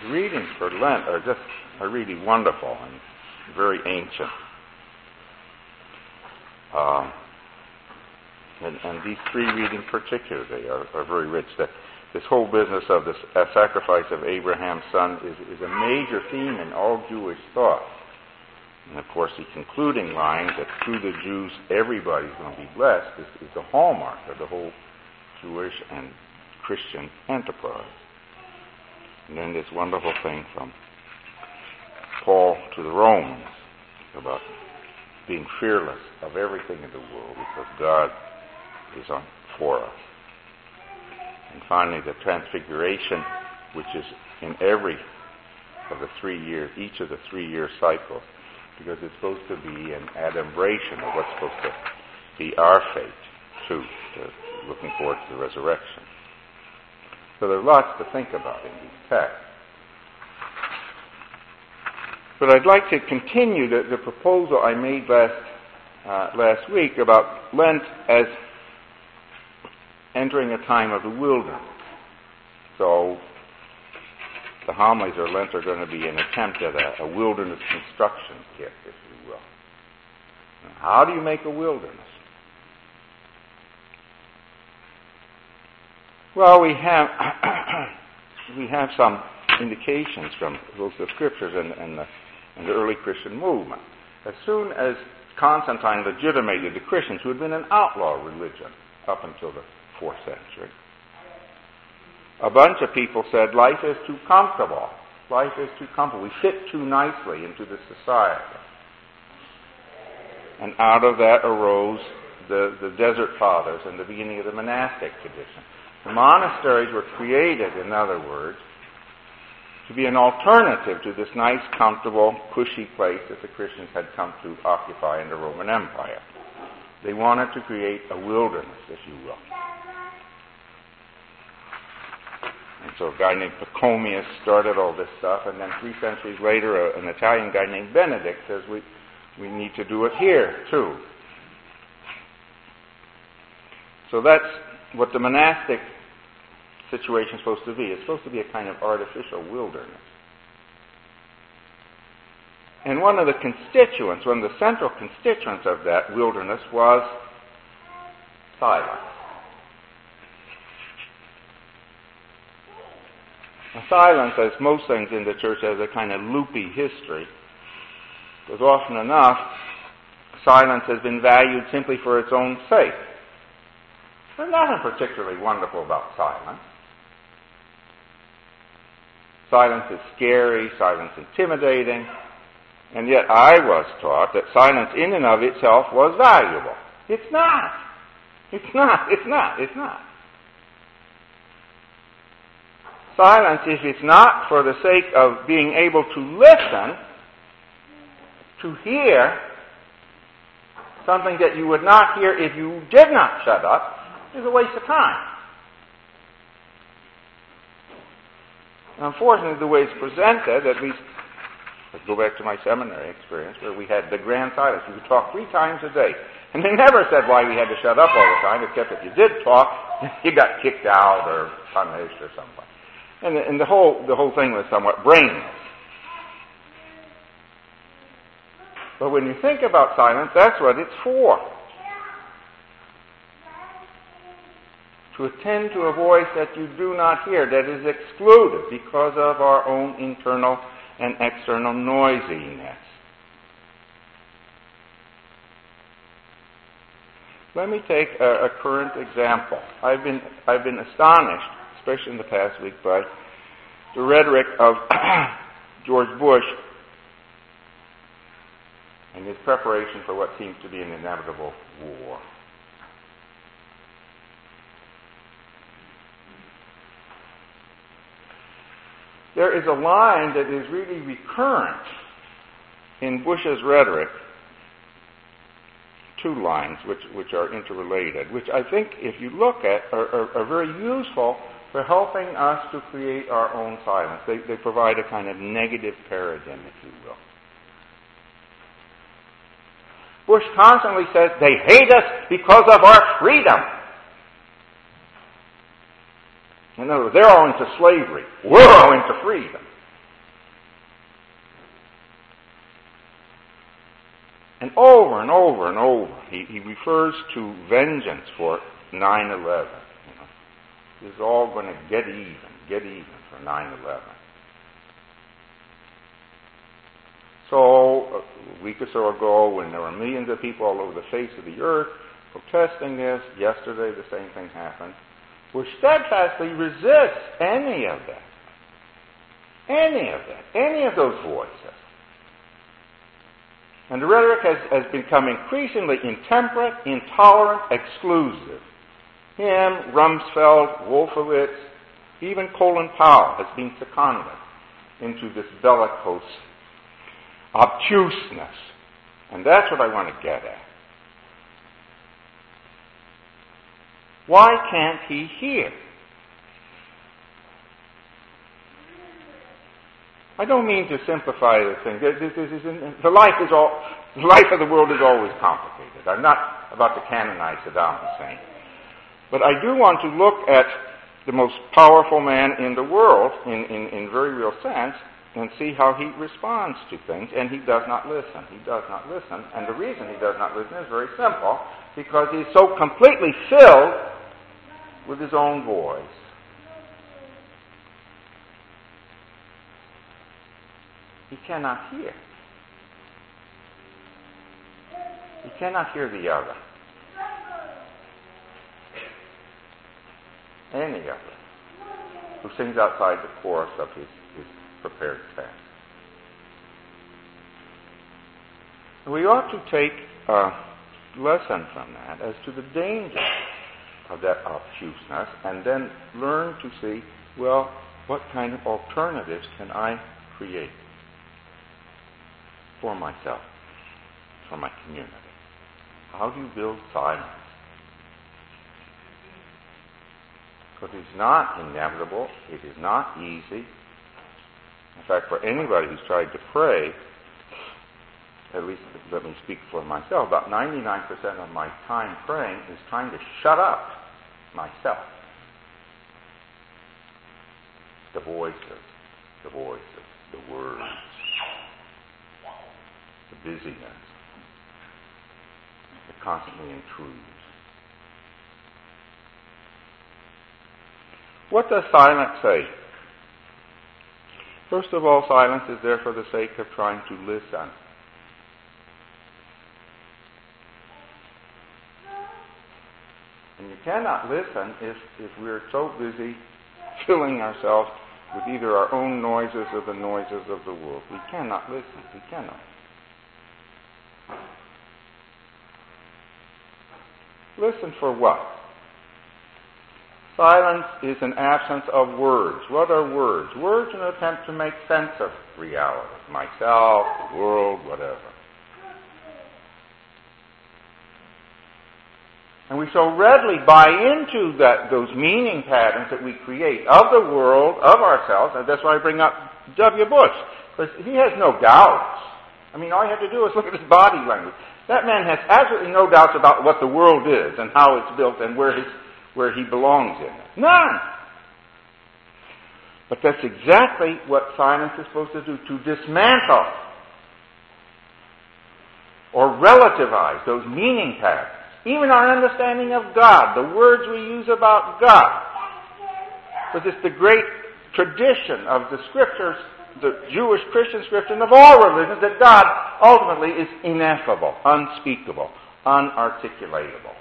The readings for Lent are really wonderful and very ancient. And these three readings particularly are very rich. This whole business of this sacrifice of Abraham's son is a major theme in all Jewish thought. And of course, the concluding line that through the Jews everybody's going to be blessed is the hallmark of the whole Jewish and Christian enterprise. And then this wonderful thing from Paul to the Romans about being fearless of everything in the world because God is for us. And finally, the transfiguration, which is in every of the 3 years, each of the 3-year cycles, because it's supposed to be an adumbration of what's supposed to be our fate, too, looking forward to the resurrection. So there's lots to think about in these texts. But I'd like to continue the proposal I made last week about Lent as entering a time of the wilderness. So the homilies or Lent are going to be an attempt at a wilderness construction kit, if you will. Now, how do you make a wilderness? Well, we have some indications from both the scriptures and the early Christian movement. As soon as Constantine legitimated the Christians, who had been an outlaw religion up until the 4th century, a bunch of people said, life is too comfortable. Life is too comfortable. We fit too nicely into the society. And out of that arose the Desert Fathers and the beginning of the monastic tradition. The monasteries were created, in other words, to be an alternative to this nice, comfortable, cushy place that the Christians had come to occupy in the Roman Empire. They wanted to create a wilderness, if you will. And so a guy named Pachomius started all this stuff, and then 3 centuries later, an Italian guy named Benedict says, we need to do it here, too. So that's what the monastic situation is supposed to be. It's supposed to be a kind of artificial wilderness. And one of the central constituents of that wilderness was silence. Now, silence, as most things in the church, has a kind of loopy history. Because often enough, silence has been valued simply for its own sake. There's nothing particularly wonderful about silence. Silence is scary, silence intimidating, and yet I was taught that silence in and of itself was valuable. It's not. It's not. It's not. It's not. Silence, if it's not for the sake of being able to listen, to hear something that you would not hear if you did not shut up, is a waste of time. Unfortunately, the way it's presented, at least, let's go back to my seminary experience, where we had the grand silence. You could talk 3 times a day. And they never said why we had to shut up all the time, except if you did talk, you got kicked out or punished or something. And the whole thing was somewhat brainless. But when you think about silence, that's what it's for. To attend to a voice that you do not hear, that is excluded because of our own internal and external noisiness. Let me take a current example. I've been astonished, especially in the past week, by the rhetoric of George Bush and his preparation for what seems to be an inevitable war. There is a line that is really recurrent in Bush's rhetoric, 2 lines which are interrelated, which I think, if you look at, are very useful for helping us to create our own silence. They provide a kind of negative paradigm, if you will. Bush constantly says, they hate us because of our freedom. In other words, they're owing to slavery. We're owing to freedom. And over and over and over, he refers to vengeance for 9/11. This is all going to get even for 9/11. So, a week or so ago, when there were millions of people all over the face of the earth protesting this, yesterday the same thing happened, will steadfastly resist any of that. Any of those voices. And the rhetoric has become increasingly intemperate, intolerant, exclusive. Him, Rumsfeld, Wolfowitz, even Colin Powell has been seconded into this bellicose obtuseness. And that's what I want to get at. Why can't he hear? I don't mean to simplify the thing. The life of the world is always complicated. I'm not about to canonize Saddam Hussein. But I do want to look at the most powerful man in the world, in very real sense, and see how he responds to things, and he does not listen. He does not listen, and the reason he does not listen is very simple, because he's so completely filled with his own voice. He cannot hear. He cannot hear the other. Any other who sings outside the chorus of his prepared text. We ought to take a lesson from that as to the danger of that obtuseness, and then learn to see, well, what kind of alternatives can I create for myself, for my community? How do you build silence? Because it's not inevitable, it is not easy. In fact, for anybody who's tried to pray, at least let me speak for myself, about 99% of my time praying is trying to shut up myself. The voices, the words, the busyness that constantly intrudes. What does silence say? First of all, silence is there for the sake of trying to listen. And you cannot listen if we're so busy filling ourselves with either our own noises or the noises of the world. We cannot listen. We cannot. Listen for what? Silence is an absence of words. What are words? Words are an attempt to make sense of reality. Myself, the world, whatever. And we so readily buy into those meaning patterns that we create of the world, of ourselves, and that's why I bring up W. Bush, because he has no doubts. I mean, all you have to do is look at his body language. That man has absolutely no doubts about what the world is and how it's built and where he belongs in it. None. But that's exactly what silence is supposed to do, to dismantle or relativize those meaning patterns. Even our understanding of God, the words we use about God. Because it's the great tradition of the Scriptures, the Jewish Christian Scripture, and of all religions, that God ultimately is ineffable, unspeakable, unarticulatable.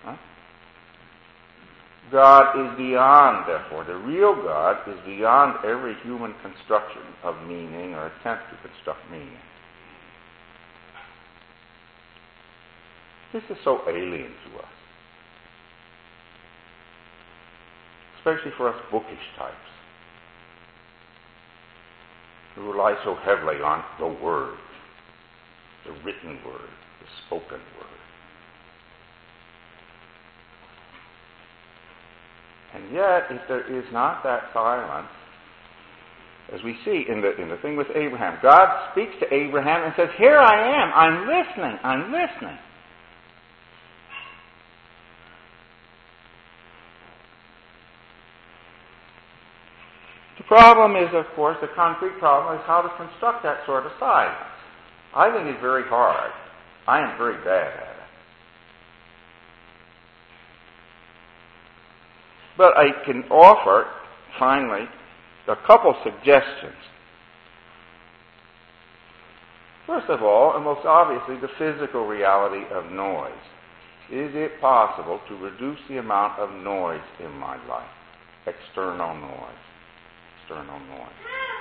God is beyond, therefore, the real God is beyond every human construction of meaning or attempt to construct meaning. This is so alien to us, especially for us bookish types, who rely so heavily on the Word, the written Word, the spoken Word. And yet, if there is not that silence, as we see in the thing with Abraham, God speaks to Abraham and says, "Here I am, I'm listening. The problem is, of course, the concrete problem is how to construct that sort of silence. I think it's very hard. I am very bad at it. But I can offer, finally, a couple suggestions. First of all, and most obviously, the physical reality of noise. Is it possible to reduce the amount of noise in my life? External noise. External noise.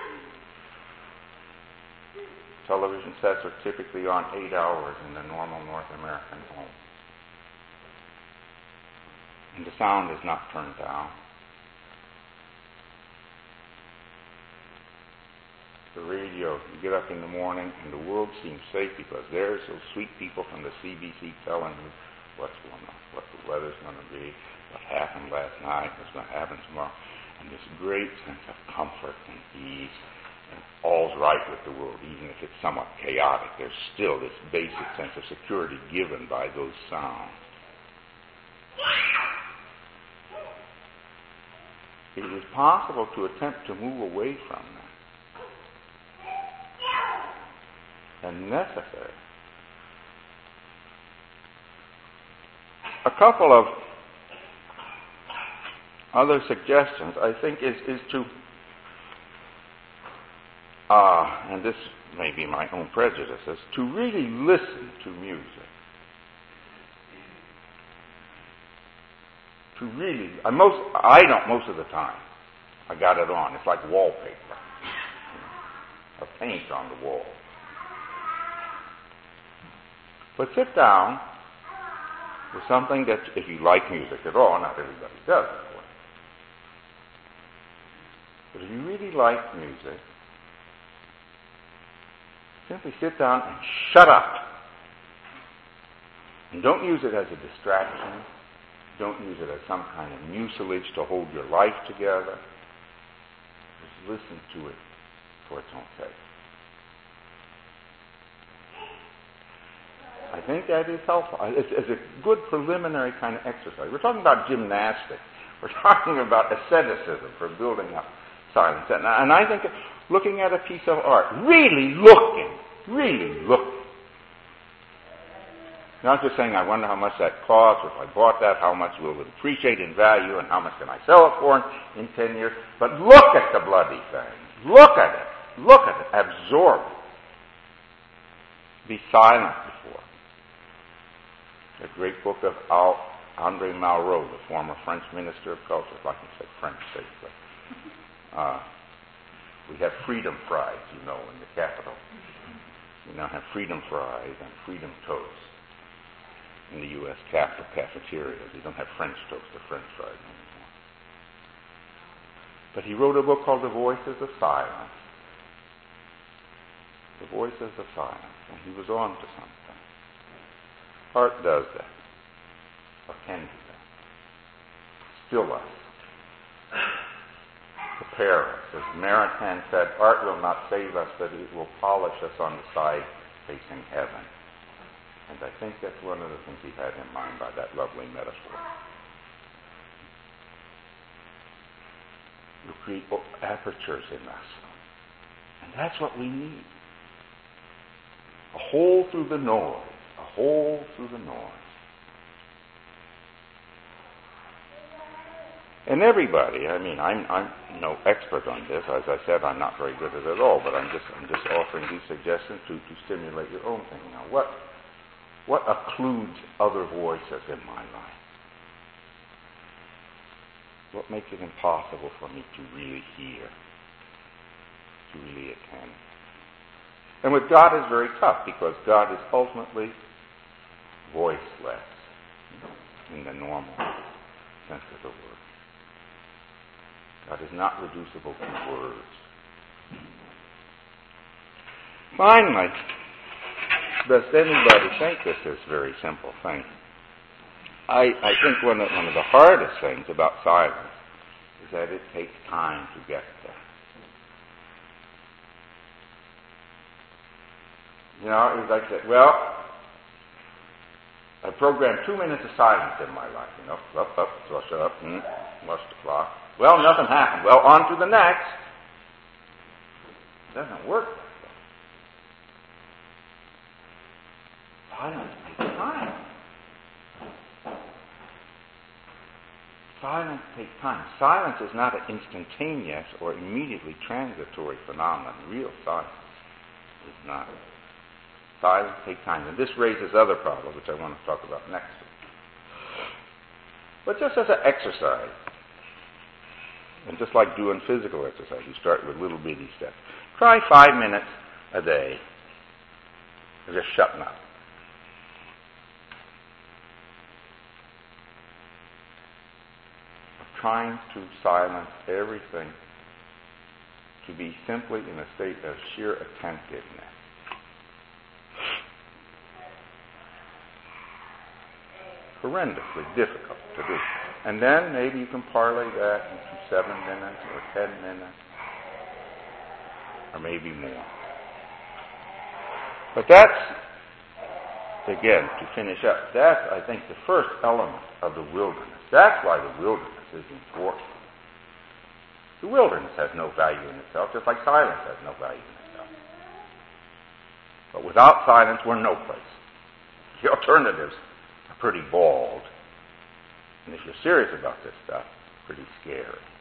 Television sets are typically on 8 hours in the normal North American home. And the sound is not turned down. The radio, you get up in the morning and the world seems safe because there's those sweet people from the CBC telling you what's going on, what the weather's going to be, what happened last night, what's going to happen tomorrow. And this great sense of comfort and ease, and all's right with the world, even if it's somewhat chaotic. There's still this basic sense of security given by those sounds. It is possible to attempt to move away from that. And necessary. A couple of other suggestions, I think, is to, and this may be my own prejudices, to really listen to music. To really, I don't most of the time. I got it on. It's like wallpaper. A paint on the wall. But sit down with something that, if you like music at all, not everybody does, of course. But if you really like music, simply sit down and shut up. And don't use it as a distraction. Don't use it as some kind of mucilage to hold your life together. Just listen to it for its own sake. I think that is helpful. It's a good preliminary kind of exercise. We're talking about gymnastics. We're talking about asceticism for building up silence. And I think looking at a piece of art, really looking. Not just saying, I wonder how much that costs, or if I bought that, how much will it appreciate in value, and how much can I sell it for in 10 years. But look at the bloody thing. Look at it. Absorb it. Be silent before it. A great book of André Malraux, the former French Minister of Culture, if I can say French safely. We have freedom fries, in the capital. We now have freedom fries and freedom toast in the U.S. Capitol cafeterias. We don't have French toast or French fries anymore. But he wrote a book called The Voices of Silence. The Voices of Silence. And he was on to something. Art does that, or can do that. Still us. Prepare us. As Maritain said, art will not save us, but it will polish us on the side facing heaven. And I think that's one of the things he had in mind by that lovely metaphor. You create apertures in us. And that's what we need. A hole through the noise. A hole through the noise. And everybody, I'm no expert on this. As I said, I'm not very good at it at all, but I'm just offering these suggestions to stimulate your own thinking. Now, what occludes other voices in my life? What makes it impossible for me to really hear, to really attend? And with God is very tough, because God is ultimately voiceless in the normal sense of the word. God is not reducible to words. Finally, does anybody think this is a very simple thing? I think one of the hardest things about silence is that it takes time to get there. It's like that, I programmed 2 minutes of silence in my life, up, so I shut up, watch the clock. Well, nothing happened. Well, on to the next. It doesn't work like Silence takes time. Silence takes time. Silence is not an instantaneous or immediately transitory phenomenon. Real silence is not. Silence takes time. And this raises other problems, which I want to talk about next. But just as an exercise, and just like doing physical exercise, you start with little bitty steps. Try 5 minutes a day of just shutting up. Of trying to silence everything, to be simply in a state of sheer attentiveness. Horrendously difficult to do. And then maybe you can parlay that into 7 minutes or 10 minutes or maybe more. But that's, again, to finish up, that's, I think, the first element of the wilderness. That's why the wilderness is important. The wilderness has no value in itself, just like silence has no value in itself. But without silence, we're no place. The alternatives are pretty bald. And if you're serious about this stuff, pretty scary.